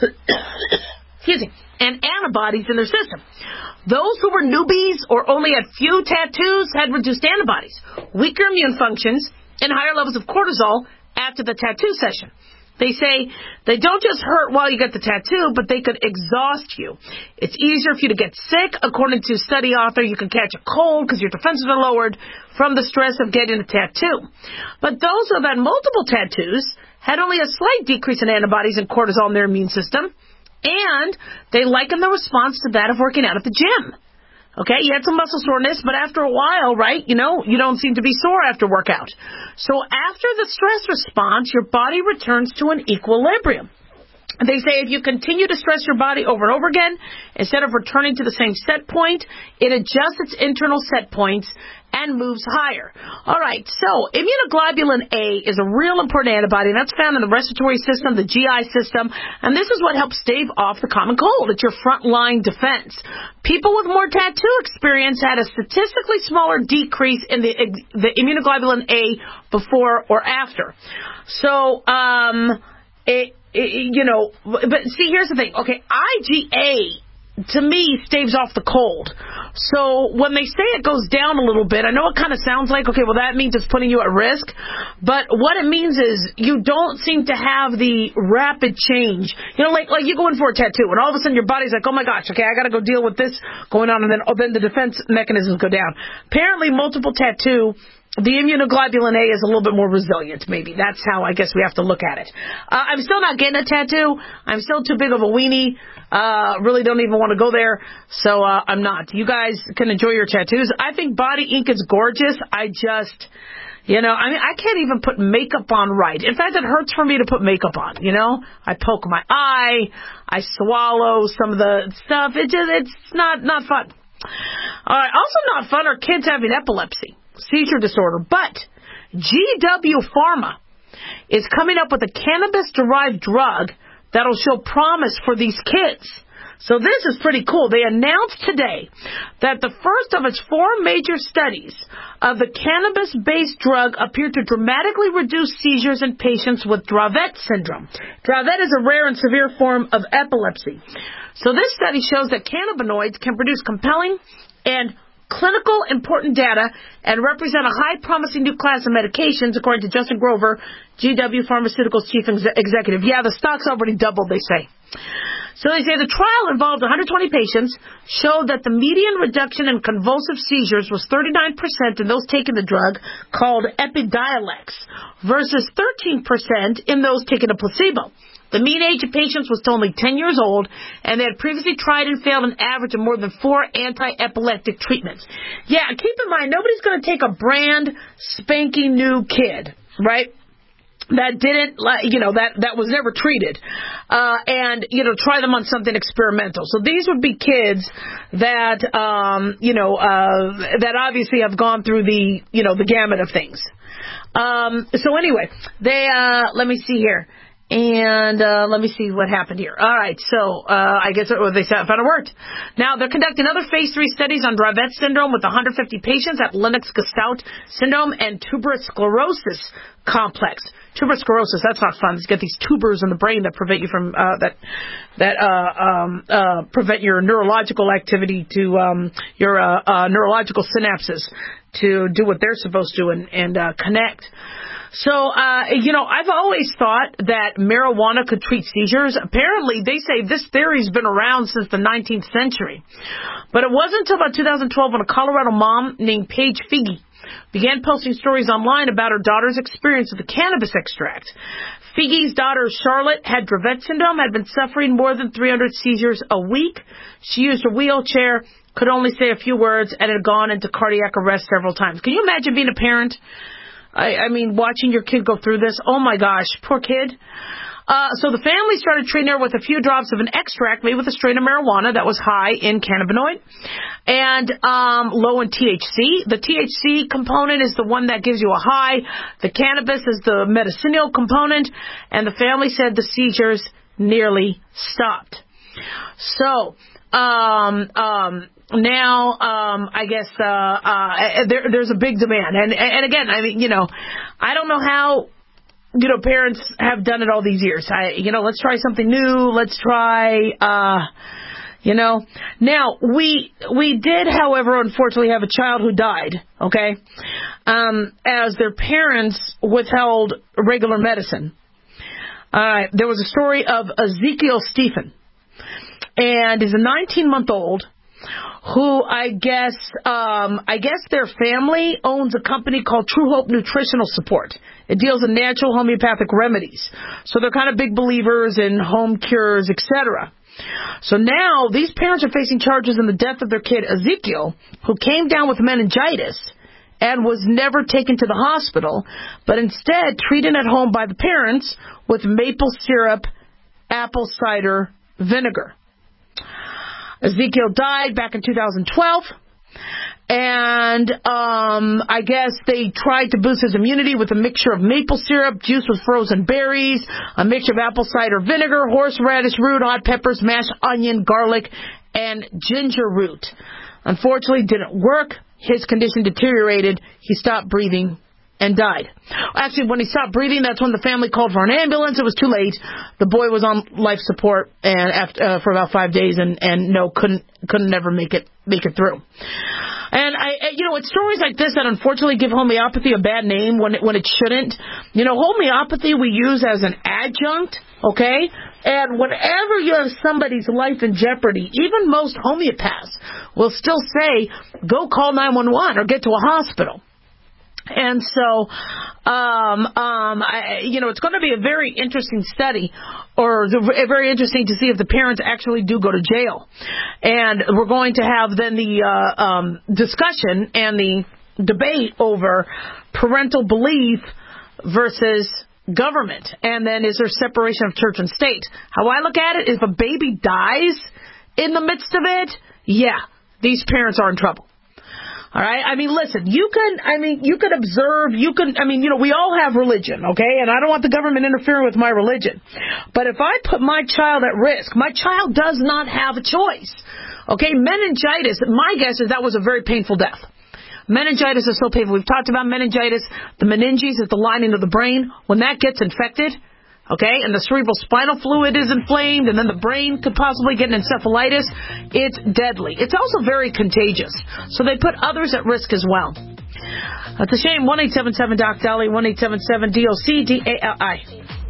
excuse me, and antibodies in their system. Those who were newbies or only had few tattoos had reduced antibodies, weaker immune functions, and higher levels of cortisol after the tattoo session. They say they don't just hurt while you get the tattoo, but they could exhaust you. It's easier for you to get sick. According to study author, you can catch a cold because your defenses are lowered from the stress of getting a tattoo. But those who have had multiple tattoos had only a slight decrease in antibodies and cortisol in their immune system, and they liken the response to that of working out at the gym. Okay, you had some muscle soreness, but after a while, right, you know, you don't seem to be sore after workout. So after the stress response, your body returns to an equilibrium. They say if you continue to stress your body over and over again, instead of returning to the same set point, it adjusts its internal set points and moves higher. All right, so immunoglobulin A is a real important antibody, and that's found in the respiratory system, the G I system, and this is what helps stave off the common cold. It's your front-line defense. People with more tattoo experience had a statistically smaller decrease in the the immunoglobulin A before or after. So, um, it, it, you know, but see, here's the thing. Okay, I G A to me staves off the cold. So when they say it goes down a little bit, I know it kind of sounds like, okay, well that means it's putting you at risk, but what it means is you don't seem to have the rapid change. You know, like like you go in for a tattoo and all of a sudden your body's like, oh my gosh, okay, I got to go deal with this going on, and then oh, then the defense mechanisms go down. Apparently multiple tattoo, the immunoglobulin A is a little bit more resilient, maybe. That's how I guess we have to look at it. Uh, I'm still not getting a tattoo. I'm still too big of a weenie. Uh, really don't even want to go there, so uh, I'm not. You guys can enjoy your tattoos. I think body ink is gorgeous. I just, you know, I mean, I can't even put makeup on right. In fact, it hurts for me to put makeup on, you know? I poke my eye. I swallow some of the stuff. It just, it's not, not fun. All right, also not fun are kids having epilepsy, seizure disorder, but G W Pharma is coming up with a cannabis-derived drug that'll show promise for these kids. So this is pretty cool. They announced today that the first of its four major studies of the cannabis-based drug appeared to dramatically reduce seizures in patients with Dravet syndrome. Dravet is a rare and severe form of epilepsy. So this study shows that cannabinoids can produce compelling and clinical important data and represent a high promising new class of medications, according to Justin Grover, G W Pharmaceuticals chief ex- executive. Yeah, the stock's already doubled, they say. So they say the trial involved one hundred twenty patients, showed that the median reduction in convulsive seizures was thirty-nine percent in those taking the drug called Epidiolex versus thirteen percent in those taking a placebo. The mean age of patients was only ten years old, and they had previously tried and failed an average of more than four anti-epileptic treatments. Yeah, keep in mind, nobody's going to take a brand spanking new kid, right? That didn't, you know, that, that was never treated, uh, and, you know, try them on something experimental. So these would be kids that, um, you know, uh, that obviously have gone through the, you know, the gamut of things. Um, so anyway, they, uh, let me see here. And uh, let me see what happened here. All right, so uh, I guess well, they found it worked. Now, they're conducting other phase three studies on Dravet syndrome with one hundred fifty patients at Lennox-Gastaut syndrome and tuberous sclerosis complex. Tuberous sclerosis, that's not fun. You get these tubers in the brain that prevent you from, uh, that that uh, um, uh, prevent your neurological activity to, um, your uh, uh, neurological synapses to do what they're supposed to and, and uh, connect. So, uh, you know, I've always thought that marijuana could treat seizures. Apparently, they say this theory's been around since the nineteenth century. But it wasn't until about two thousand twelve when a Colorado mom named Paige Figi began posting stories online about her daughter's experience with the cannabis extract. Figi's daughter, Charlotte, had Dravet syndrome, had been suffering more than three hundred seizures a week. She used a wheelchair, could only say a few words, and had gone into cardiac arrest several times. Can you imagine being a parent? I, I mean, watching your kid go through this. Oh, my gosh, poor kid. Uh, so the family started treating her with a few drops of an extract made with a strain of marijuana that was high in cannabinoid and um, low in T H C. The T H C component is the one that gives you a high. The cannabis is the medicinal component. And the family said the seizures nearly stopped. So um, um, now um, I guess uh, uh, there, there's a big demand. And, and again, I mean, you know, I don't know how... You know, parents have done it all these years. I, you know, let's try something new. Let's try, uh, you know. Now, we we did, however, unfortunately have a child who died, okay, um, as their parents withheld regular medicine. Uh, there was a story of Ezekiel Stephen, and he's a nineteen-month-old who I guess um, I guess their family owns a company called True Hope Nutritional Support. It deals in natural homeopathic remedies. So they're kind of big believers in home cures, et cetera. So now these parents are facing charges in the death of their kid, Ezekiel, who came down with meningitis and was never taken to the hospital, but instead treated at home by the parents with maple syrup, apple cider vinegar. Ezekiel died back in two thousand twelve. And um, I guess they tried to boost his immunity with a mixture of maple syrup, juice with frozen berries, a mixture of apple cider vinegar, horseradish root, hot peppers, mashed onion, garlic, and ginger root. Unfortunately, it didn't work. His condition deteriorated. He stopped breathing and died. Actually, when he stopped breathing, that's when the family called for an ambulance. It was too late. The boy was on life support and after, uh, for about five days, and, and no, couldn't couldn't never make it make it through. And I, you know, it's stories like this that unfortunately give homeopathy a bad name when it, when it shouldn't. You know, homeopathy we use as an adjunct, okay? And whenever you have somebody's life in jeopardy, even most homeopaths will still say, go call nine one one or get to a hospital. And so, um, um, I, you know, it's going to be a very interesting study, or the, very interesting to see if the parents actually do go to jail. And we're going to have then the uh, um, discussion and the debate over parental belief versus government. And then is there separation of church and state? How I look at it, if a baby dies in the midst of it, yeah, these parents are in trouble. All right. I mean, listen, you can, I mean, you can observe, you can, I mean, you know, we all have religion, okay? And I don't want the government interfering with my religion. But if I put my child at risk, my child does not have a choice. Okay. Meningitis, my guess is that was a very painful death. Meningitis is so painful. We've talked about meningitis. The meninges is the lining of the brain. When that gets infected, okay, and the cerebral spinal fluid is inflamed, and then the brain could possibly get an encephalitis, it's deadly. It's also very contagious. So they put others at risk as well. That's a shame. one eight seven seven Doc Dolly, one eight seven seven D O C D A L I.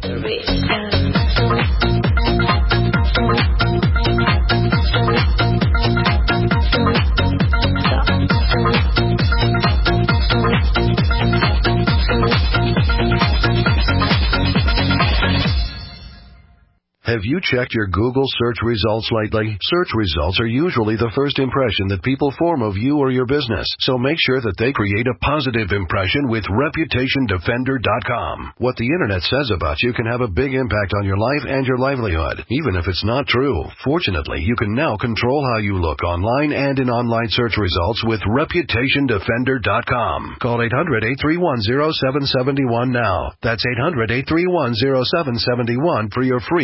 Have you checked your Google search results lately? Search results are usually the first impression that people form of you or your business, so make sure that they create a positive impression with Reputation Defender dot com. What the Internet says about you can have a big impact on your life and your livelihood, even if it's not true. Fortunately, you can now control how you look online and in online search results with Reputation Defender dot com. Call eight hundred, eight three one, zero seven seven one now. That's eight hundred, eight three one, zero seven seven one for your free Reputation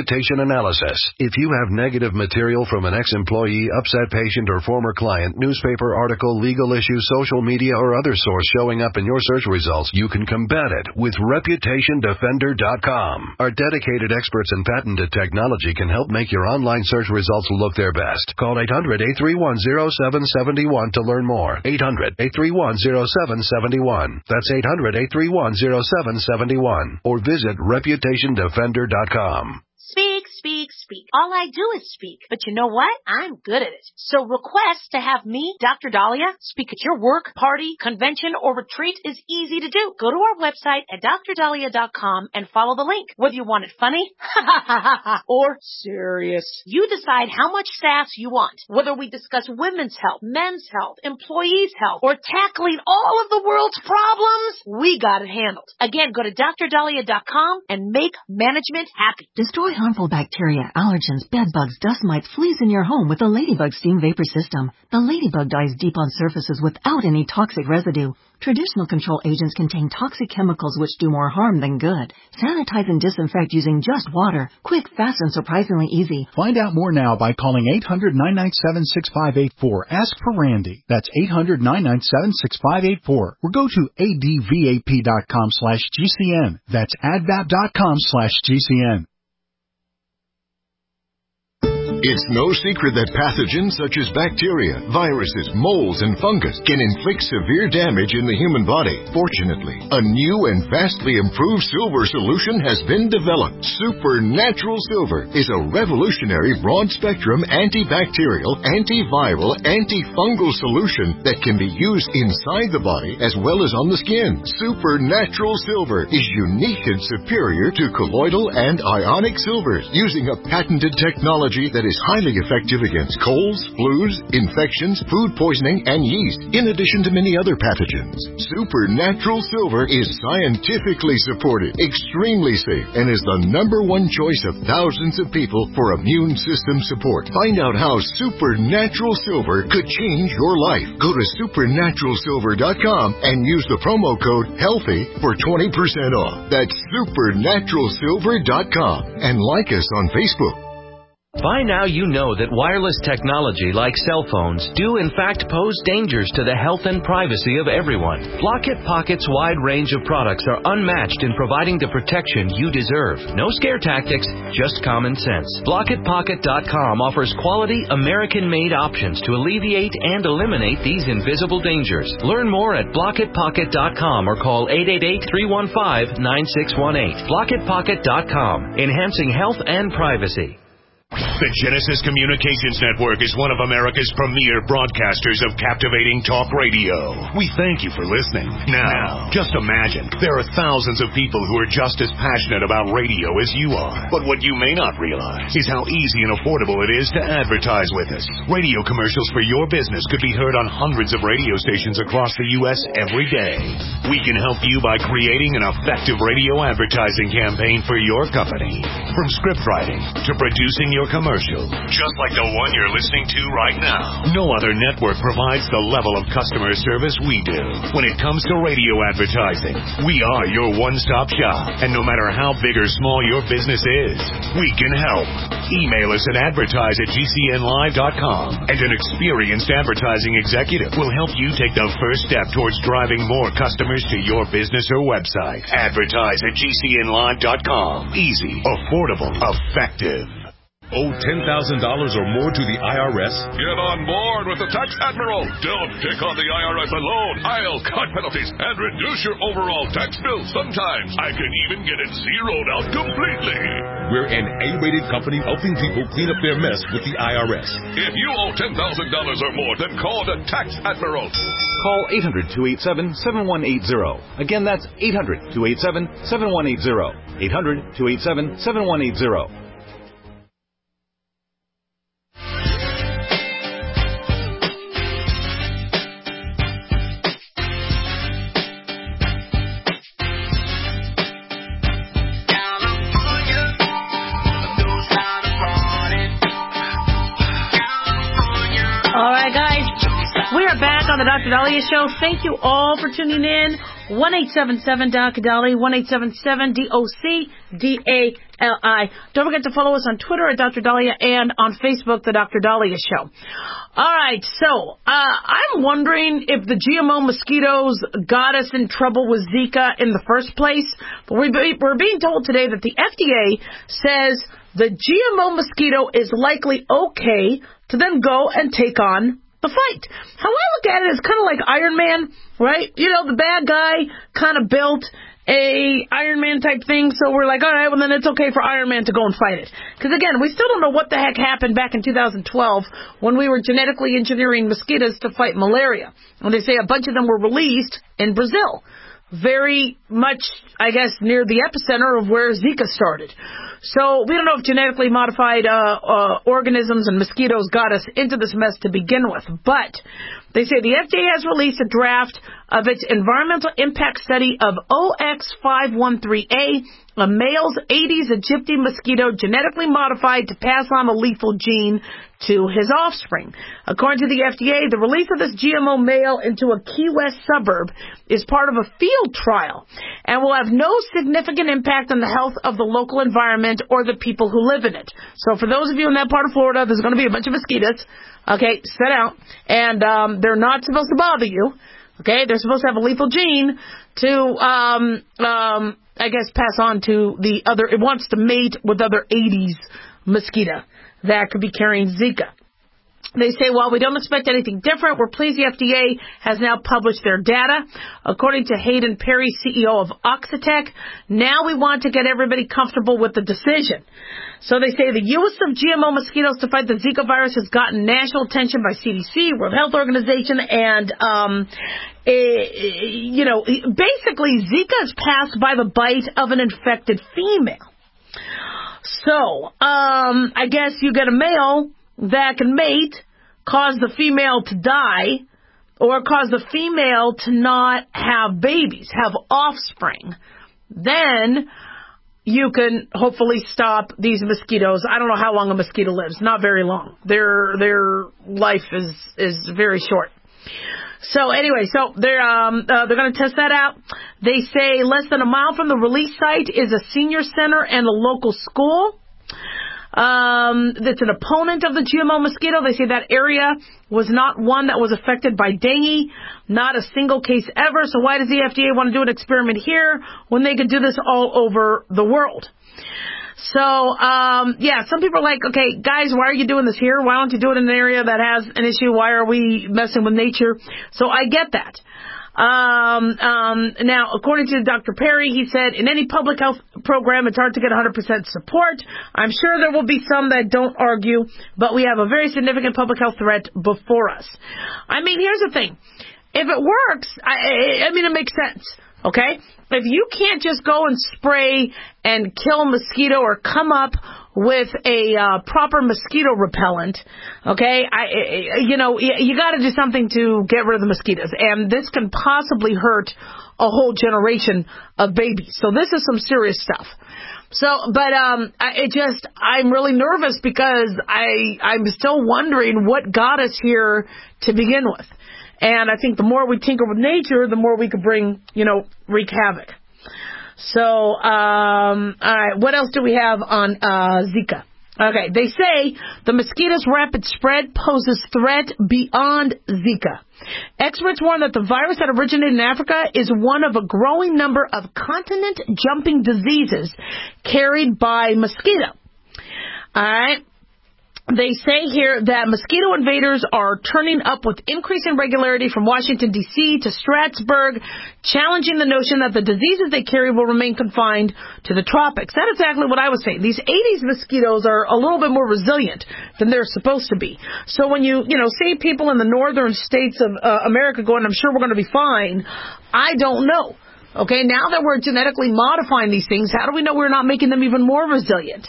reputation analysis. If you have negative material from an ex-employee, upset patient, or former client, newspaper article, legal issue, social media, or other source showing up in your search results, you can combat it with Reputation Defender dot com. Our dedicated experts in patented technology can help make your online search results look their best. Call eight hundred, eight three one, zero seven seven one to learn more. eight hundred, eight three one, zero seven seven one. That's eight hundred, eight three one, zero seven seven one. Or visit Reputation Defender dot com. Speak, speak, speak. All I do is speak. But you know what? I'm good at it. So request to have me, Doctor Dahlia, speak at your work, party, convention, or retreat is easy to do. Go to our website at Dr Dahlia dot com and follow the link. Whether you want it funny or serious, you decide how much sass you want. Whether we discuss women's health, men's health, employees' health, or tackling all of the world's problems, we got it handled. Again, go to Dr Dahlia dot com and make management happy. Destroy harmful bacteria, allergens, bed bugs, dust mites, fleas in your home with the Ladybug Steam Vapor System. The Ladybug dies deep on surfaces without any toxic residue. Traditional control agents contain toxic chemicals which do more harm than good. Sanitize and disinfect using just water. Quick, fast, and surprisingly easy. Find out more now by calling eight hundred, nine nine seven, six five eight four. Ask for Randy. That's eight hundred, nine nine seven, six five eight four. Or go to advap.com slash GCN. That's advap.com slash GCN. It's no secret that pathogens such as bacteria, viruses, molds, and fungus can inflict severe damage in the human body. Fortunately, a new and vastly improved silver solution has been developed. Supernatural Silver is a revolutionary broad-spectrum antibacterial, antiviral, antifungal solution that can be used inside the body as well as on the skin. Supernatural Silver is unique and superior to colloidal and ionic silvers, using a patented technology that is highly effective against colds, flus, infections, food poisoning, and yeast, in addition to many other pathogens. Supernatural Silver is scientifically supported, extremely safe, and is the number one choice of thousands of people for immune system support. Find out how Supernatural Silver could change your life. Go to supernatural silver dot com and use the promo code HEALTHY for twenty percent off. That's supernatural silver dot com, and like us on Facebook. By now you know that wireless technology like cell phones do in fact pose dangers to the health and privacy of everyone. Blockit Pocket's wide range of products are unmatched in providing the protection you deserve. No scare tactics, just common sense. Blockit Pocket dot com offers quality American-made options to alleviate and eliminate these invisible dangers. Learn more at Blockit Pocket dot com or call eight eight eight, three one five, nine six one eight. Blockit Pocket dot com, enhancing health and privacy. The Genesis Communications Network is one of America's premier broadcasters of captivating talk radio. We thank you for listening. Now, just imagine, there are thousands of people who are just as passionate about radio as you are. But what you may not realize is how easy and affordable it is to advertise with us. Radio commercials for your business could be heard on hundreds of radio stations across the U S every day. We can help you by creating an effective radio advertising campaign for your company. From script writing to producing your commercial, just like the one you're listening to right now. No other network provides the level of customer service we do. When it comes to radio advertising, we are your one-stop shop. And no matter how big or small your business is, we can help. Email us at advertise at G C N live dot com, and an experienced advertising executive will help you take the first step towards driving more customers to your business or website. Advertise at G C N live dot com. Easy, affordable, effective. Owe ten thousand dollars or more to the I R S? Get on board with the Tax Admiral. Don't take on the I R S alone. I'll cut penalties and reduce your overall tax bill. Sometimes I can even get it zeroed out completely. We're an A-rated company helping people clean up their mess with the I R S. If you owe ten thousand dollars or more, then call the Tax Admiral. Call eight hundred, two eight seven, seven one eight zero. Again, that's eight hundred, two eight seven, seven one eight zero. eight hundred, two eight seven, seven one eight zero. All right, guys, we are back on the Doctor Dahlia Show. Thank you all for tuning in. one eight seven seven D O C D A L I, one eight seven seven D O C D A L I. Don't forget to follow us on Twitter at Doctor Dahlia and on Facebook, The Doctor Dahlia Show. All right, so uh, I'm wondering if the G M O mosquitoes got us in trouble with Zika in the first place. But we're being told today that the F D A says the G M O mosquito is likely okay to then go and take on the fight. How I look at it is kind of like Iron Man, right? You know, the bad guy kind of built a Iron Man type thing, so we're like, all right, well then it's okay for Iron Man to go and fight it. Because again, we still don't know what the heck happened back in two thousand twelve when we were genetically engineering mosquitoes to fight malaria. And they say a bunch of them were released in Brazil. Very much, I guess, near the epicenter of where Zika started. So we don't know if genetically modified uh, uh, organisms and mosquitoes got us into this mess to begin with. But they say the F D A has released a draft of its environmental impact study of O X five one three A, a male's Aedes aegypti mosquito genetically modified to pass on a lethal gene to his offspring. According to the F D A, the release of this G M O male into a Key West suburb is part of a field trial and will have no significant impact on the health of the local environment or the people who live in it. So for those of you in that part of Florida, there's going to be a bunch of mosquitoes, okay, set out, and um, they're not supposed to bother you, okay? They're supposed to have a lethal gene to, um, um, I guess, pass on to the other, it wants to mate with other Aedes mosquito that could be carrying Zika. They say, while we don't expect anything different, we're pleased the F D A has now published their data. According to Hayden Perry, C E O of Oxitec, now we want to get everybody comfortable with the decision. So they say the use of G M O mosquitoes to fight the Zika virus has gotten national attention by C D C, World Health Organization, and, um, it, you know, basically Zika is passed by the bite of an infected female. So, um, I guess you get a male that can mate, cause the female to die, or cause the female to not have babies, have offspring. Then you can hopefully stop these mosquitoes. I don't know how long a mosquito lives. Not very long. Their their life is is very short. So anyway, so they're um uh, they're going to test that out. They say less than a mile from the release site is a senior center and a local school. Um, that's an opponent of the G M O mosquito. They say that area was not one that was affected by dengue, not a single case ever. So why does the F D A want to do an experiment here when they could do this all over the world? So, um, yeah, some people are like, okay, guys, why are you doing this here? Why don't you do it in an area that has an issue? Why are we messing with nature? So I get that. Um, um, now, according to Doctor Perry, he said, in any public health program, it's hard to get one hundred percent support. I'm sure there will be some that don't argue, but we have a very significant public health threat before us. I mean, here's the thing. If it works, I, I mean, it makes sense, okay? If you can't just go and spray and kill a mosquito or come up with a uh, proper mosquito repellent, okay, I, I you know, you, you got to do something to get rid of the mosquitoes. And this can possibly hurt a whole generation of babies. So this is some serious stuff. So, but um, I, it just, I'm really nervous because I, I'm still wondering what got us here to begin with. And I think the more we tinker with nature, the more we could bring, you know, wreak havoc. So, um, all right, what else do we have on uh, Zika? Okay, they say the mosquito's rapid spread poses threat beyond Zika. Experts warn that the virus that originated in Africa is one of a growing number of continent-jumping diseases carried by mosquito. All right. They say here that mosquito invaders are turning up with increasing regularity from Washington, D C to Strasbourg, challenging the notion that the diseases they carry will remain confined to the tropics. That's exactly what I was saying. These Aedes mosquitoes are a little bit more resilient than they're supposed to be. So when you, you know, see people in the northern states of uh, America going, I'm sure we're going to be fine, I don't know. Okay, now that we're genetically modifying these things, how do we know we're not making them even more resilient?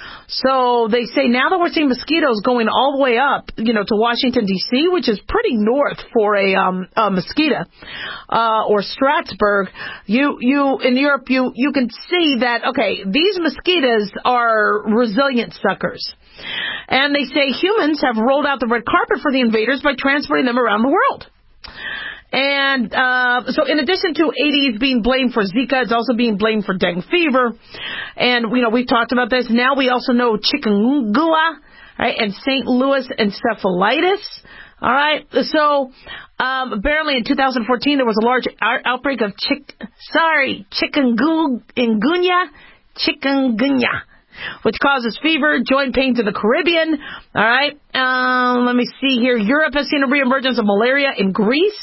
So they say now that we're seeing mosquitoes going all the way up, you know, to Washington, D C, which is pretty north for a, um, a mosquito, uh, or Strasbourg, you, you, in Europe, you, you can see that, okay, these mosquitoes are resilient suckers. And they say humans have rolled out the red carpet for the invaders by transporting them around the world. And uh, so in addition to Aedes being blamed for Zika, it's also being blamed for dengue fever. And, you know, we've talked about this. Now we also know chikungunya, right, and Saint Louis encephalitis. All right. So um, apparently in two thousand fourteen, there was a large out- outbreak of chick, sorry, chikungunya, chikungunya, which causes fever, joint pains in the Caribbean. All right. Um, let me see here. Europe has seen a reemergence of malaria in Greece.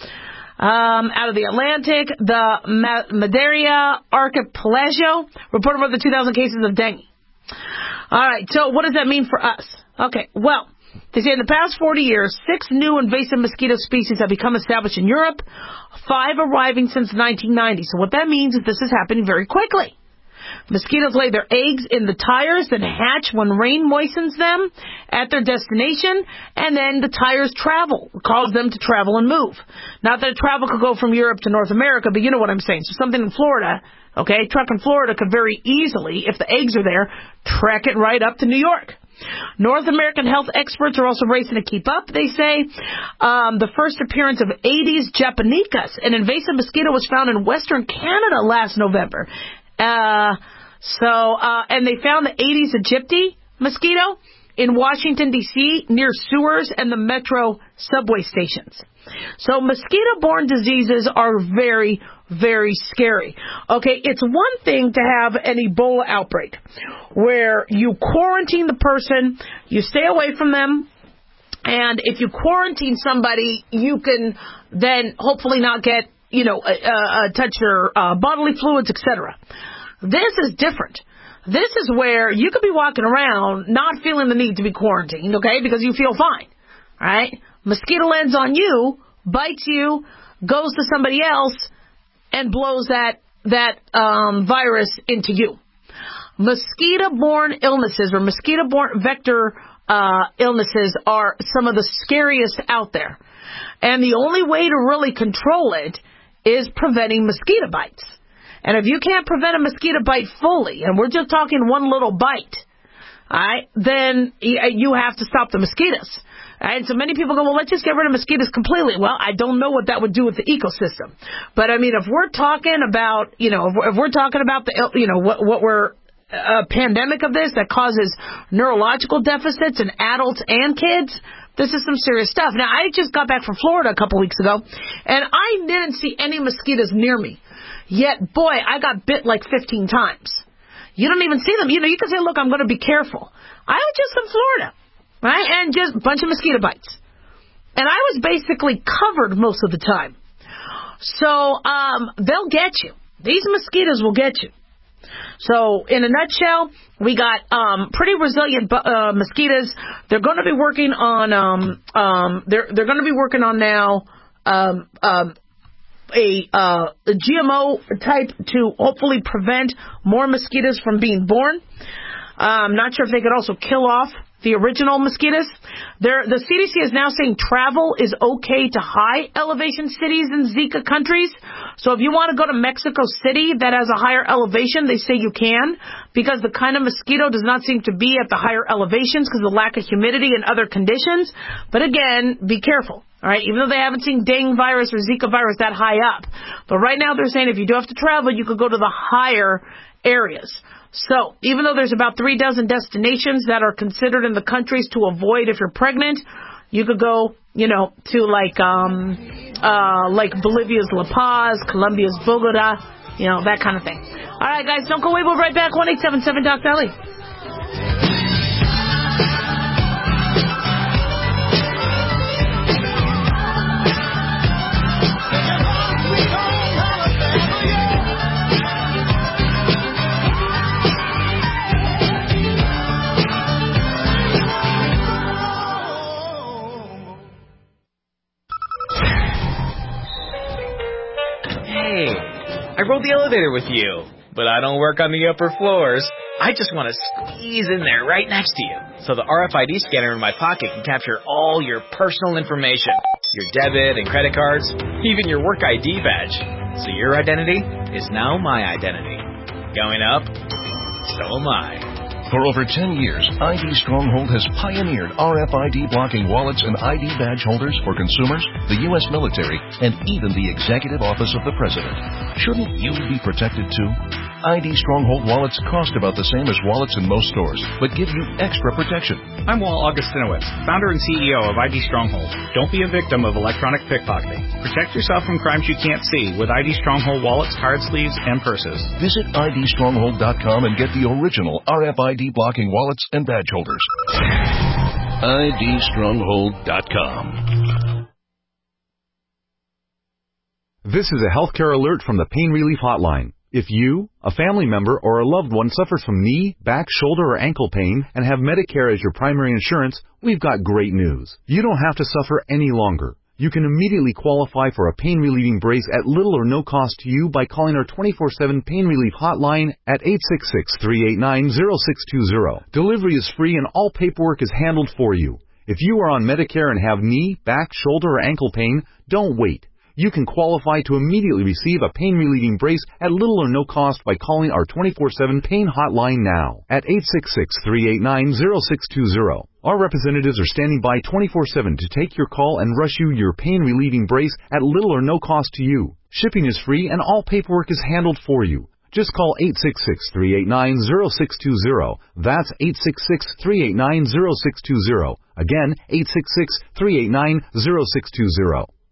Um, out of the Atlantic, the Ma- Madeira Archipelago reported more than two thousand cases of dengue. All right. So what does that mean for us? Okay. Well, they say in the past forty years, six new invasive mosquito species have become established in Europe, five arriving since nineteen ninety. So what that means is this is happening very quickly. Mosquitoes lay their eggs in the tires and hatch when rain moistens them at their destination, and then the tires travel, cause them to travel and move. Not that travel could go from Europe to North America, but you know what I'm saying. So something in Florida, okay, truck in Florida could very easily, if the eggs are there, track it right up to New York. North American health experts are also racing to keep up. They say um, the first appearance of Aedes japonicus, an invasive mosquito, was found in western Canada last November. Uh, so, uh, and they found the Aedes aegypti mosquito in Washington, D C, near sewers and the metro subway stations. So mosquito-borne diseases are very, very scary. Okay, it's one thing to have an Ebola outbreak where you quarantine the person, you stay away from them, and if you quarantine somebody, you can then hopefully not get, you know, uh, uh, touch their uh, bodily fluids, et cetera. This is different. This is where you could be walking around not feeling the need to be quarantined, okay, because you feel fine, right? Mosquito lands on you, bites you, goes to somebody else, and blows that that um, virus into you. Mosquito-borne illnesses or mosquito-borne vector uh, illnesses are some of the scariest out there. And the only way to really control it is preventing mosquito bites. And if you can't prevent a mosquito bite fully, and we're just talking one little bite, all right, then you have to stop the mosquitoes. All right, so many people go, well, let's just get rid of mosquitoes completely. Well, I don't know what that would do with the ecosystem. But, I mean, if we're talking about, you know, if we're, if we're talking about, the, you know, what, what we're, a pandemic of this that causes neurological deficits in adults and kids, this is some serious stuff. Now, I just got back from Florida a couple weeks ago, and I didn't see any mosquitoes near me. Yet, boy, I got bit like fifteen times. You don't even see them. You know, you can say, look, I'm going to be careful. I was just in Florida, right? And just a bunch of mosquito bites. And I was basically covered most of the time. So, um, they'll get you. These mosquitoes will get you. So, in a nutshell, we got um, pretty resilient uh, mosquitoes. They're going to be working on. Um, um, they're they're going to be working on now um, um, a, uh, a G M O type to hopefully prevent more mosquitoes from being born. I'm not sure if they could also kill off the original mosquitoes. There, the C D C is now saying travel is okay to high elevation cities in Zika countries. So if you want to go to Mexico City that has a higher elevation, they say you can, because the kind of mosquito does not seem to be at the higher elevations because of the lack of humidity and other conditions. But again, be careful. All right, even though they haven't seen dengue virus or Zika virus that high up. But right now they're saying if you do have to travel, you could go to the higher areas. So, even though there's about three dozen destinations that are considered in the countries to avoid if you're pregnant, you could go, you know, to like, um, uh, like Bolivia's La Paz, Colombia's Bogota, you know, that kind of thing. All right, guys, don't go away. We'll be right back. one eight seven seven Doc Dolly. Hey, I rode the elevator with you, but I don't work on the upper floors. I just want to squeeze in there right next to you, so the R F I D scanner in my pocket can capture all your personal information, your debit and credit cards, even your work I D badge. So your identity is now my identity. Going up, so am I. For over ten years, I D Stronghold has pioneered R F I D blocking wallets and I D badge holders for consumers, the U S military, and even the Executive Office of the President. Shouldn't you be protected too? I D Stronghold wallets cost about the same as wallets in most stores, but give you extra protection. I'm Walt Augustinowicz, founder and C E O of I D Stronghold. Don't be a victim of electronic pickpocketing. Protect yourself from crimes you can't see with I D Stronghold wallets, card sleeves, and purses. Visit I D stronghold dot com and get the original R F I D blocking wallets and badge holders. I D stronghold dot com. This is a healthcare alert from the Pain Relief Hotline. If you, a family member, or a loved one suffers from knee, back, shoulder, or ankle pain and have Medicare as your primary insurance, we've got great news. You don't have to suffer any longer. You can immediately qualify for a pain-relieving brace at little or no cost to you by calling our twenty-four seven Pain Relief Hotline at eight six six, three eight nine, zero six two zero. Delivery is free and all paperwork is handled for you. If you are on Medicare and have knee, back, shoulder, or ankle pain, don't wait. You can qualify to immediately receive a pain-relieving brace at little or no cost by calling our twenty-four seven Pain Hotline now at eight six six, three eight nine, zero six two zero. Our representatives are standing by twenty-four seven to take your call and rush you your pain-relieving brace at little or no cost to you. Shipping is free and all paperwork is handled for you. Just call eight six six, three eight nine, zero six two zero. That's eight six six, three eight nine, zero six two zero. Again, eight six six, three eight nine, zero six two zero.